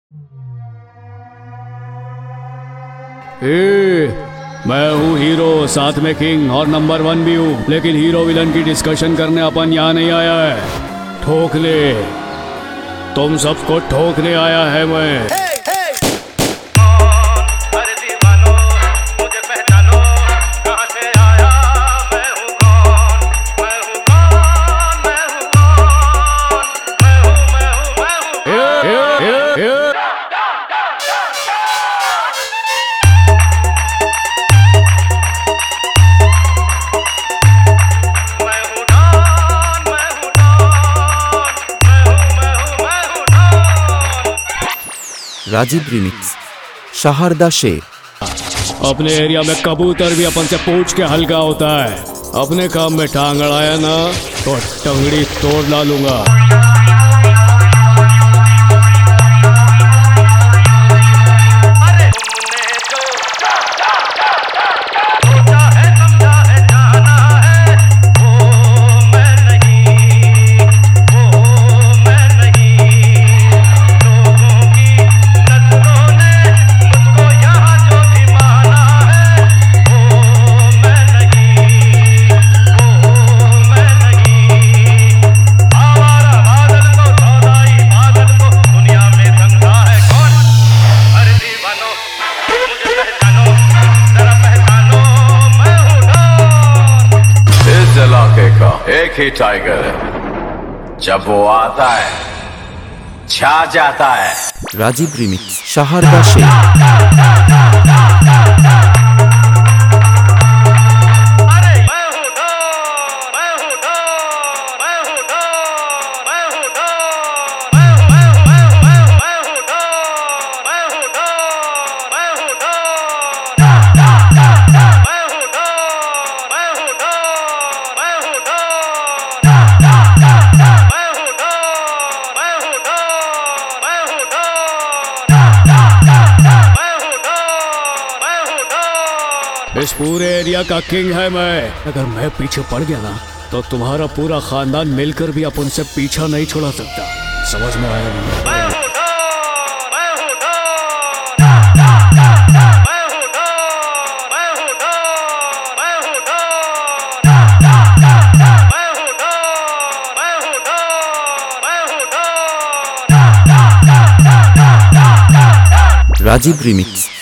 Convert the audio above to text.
मैं हूँ हीरो, साथ में किंग और नंबर 1 भी हूँ, लेकिन हीरो विलन की डिस्कशन करने अपन यहाँ नहीं आया है। ठोकने, तुम सबको ठोकने आया है मैं। राजीव रिमिक्स शाहरदा शेर। अपने एरिया में कबूतर भी अपन से पूछ के हल्का होता है। अपने काम में टांग अड़ाया ना तो टंगड़ी तोड़ डालूंगा। एक ही टाइगर है, जब वो आता है छा जाता है। राजीव रिमिक्स शाहरदा शेर। इस पूरे एरिया का किंग है मैं। अगर मैं पीछे पड़ गया ना तो तुम्हारा पूरा खानदान मिलकर भी अपन से पीछा नहीं छुड़ा सकता। समझ में आया नहीं? राजीव रिमिक्स